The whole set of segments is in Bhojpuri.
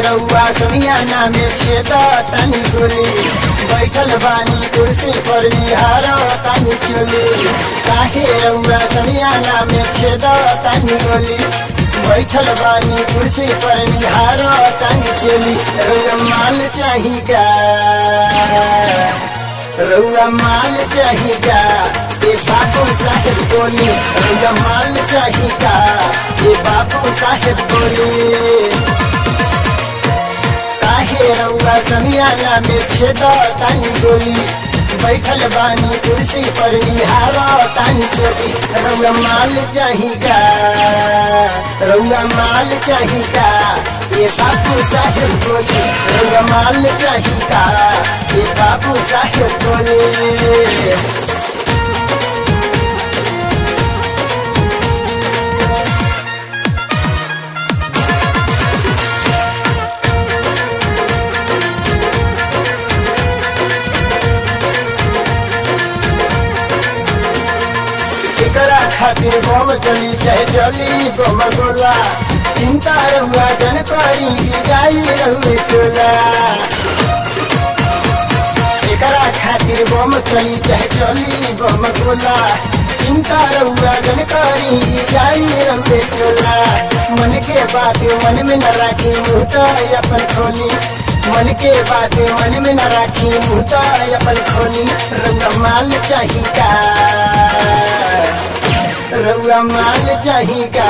रउआ समियाना में छेदा तनी गोली बैठल बानी कुर्सी पर निहारो तनी चोली काहे रउआ समियाना में छेदा तनी गोली बैठल बानी कुर्सी पर निहारो तनी चोली रउआ माल चाहिदा रउआ माल चाहिदा ये बाबू साहेब बोली रउआ माल चाहिदा ये बाबू साहेब बोली काहे रउआ समियाना में छेदा तानी गोली बैठल बानी कुर्सी पर निहारो तानी चोली रउआ माल चाहिदा रउआ माल चाहिदा ये बाबू साहेब बोली रउआ माल चाहिदा ये बाबू साहेब बोली खातिर बम चली चाहे चली बम गोला चिंता रहुआ जन करी जाई रहुए टोला एकरा खातिर बम चली चाहे चली बम गोला चिंता रहुआ जन करी जाई रहुए टोला मन के बात मन में न राखी मुँह तो अपन खोली मन के बात मन में न राखी मुँह तो अपन खोली रउआ माल चाहिदा रउआ माल चाहिदा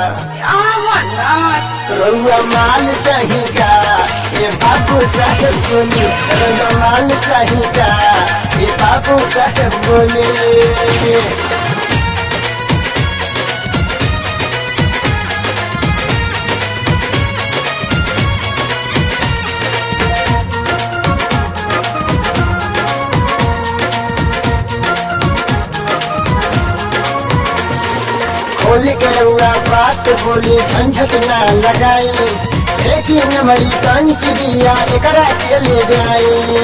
रउआ माल चाहिदा ये बाबू साहेब बोली रउआ माल चाहिदा ये बाबू साहेब बोली बोली के रउआ बात बोली झंझट न लगाई लेकिन हमारी कंच बिया एकरा के ले गई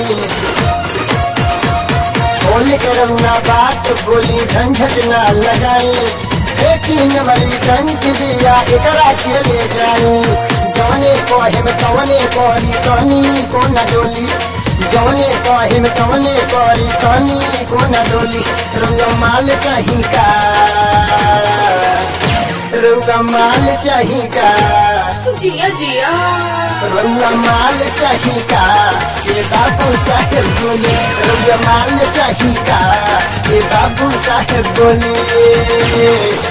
बोली के रउआ बात बोली झंझट न लगाई लेकिन हमारी कंच बिया एकरा के ले गई जौने कहे में कौने करी तनी को न डोली जौने कहे में कौने करी तनी को न डोली रउआ माल चाहिदा रउआ माल चाहिदा जिया जिया रउआ माल चाहिदा ये बाबू साहेब बोली रउआ माल चाहिदा ये बाबू साहेब बोली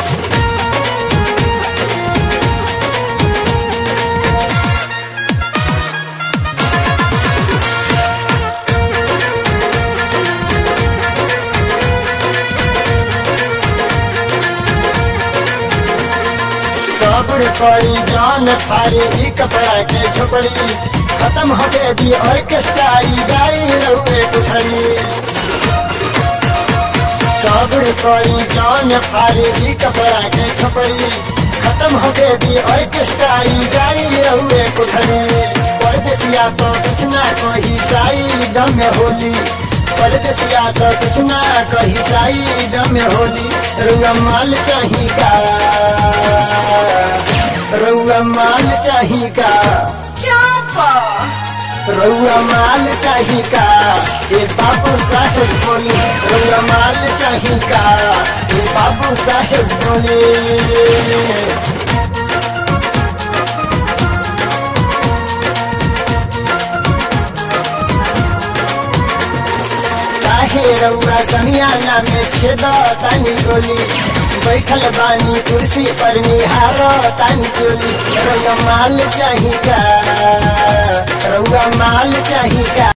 सबड़ पड़ी जान फारी ही कपड़ा के झोपड़ी खत्म हो गए दी ऑर्केस्ट्रा गाई रहुए कुठड़ी सबड़ पड़ी जान फारी ही कपड़ा के झोपड़ी खत्म हो गए दी ऑर्केस्ट्रा गाई रहुए कुठड़ी परदेसिया तो कुछ ना कही साई दम में होली परदेसिया तो कुछ ना कही साई दम में होली रउआ माल चाहिदा रउआ माल चाहिदा चापा रउआ माल चाहिदा ये बाबू साहेब बोली रउआ माल चाहिदा ये बाबू साहेब बोली रउआ समियाना में छेदा तानी गोली बैठल बानी कुर्सी पर निहारो तानी चोली रउआ माल चाहिदा रउआ माल चाहिदा।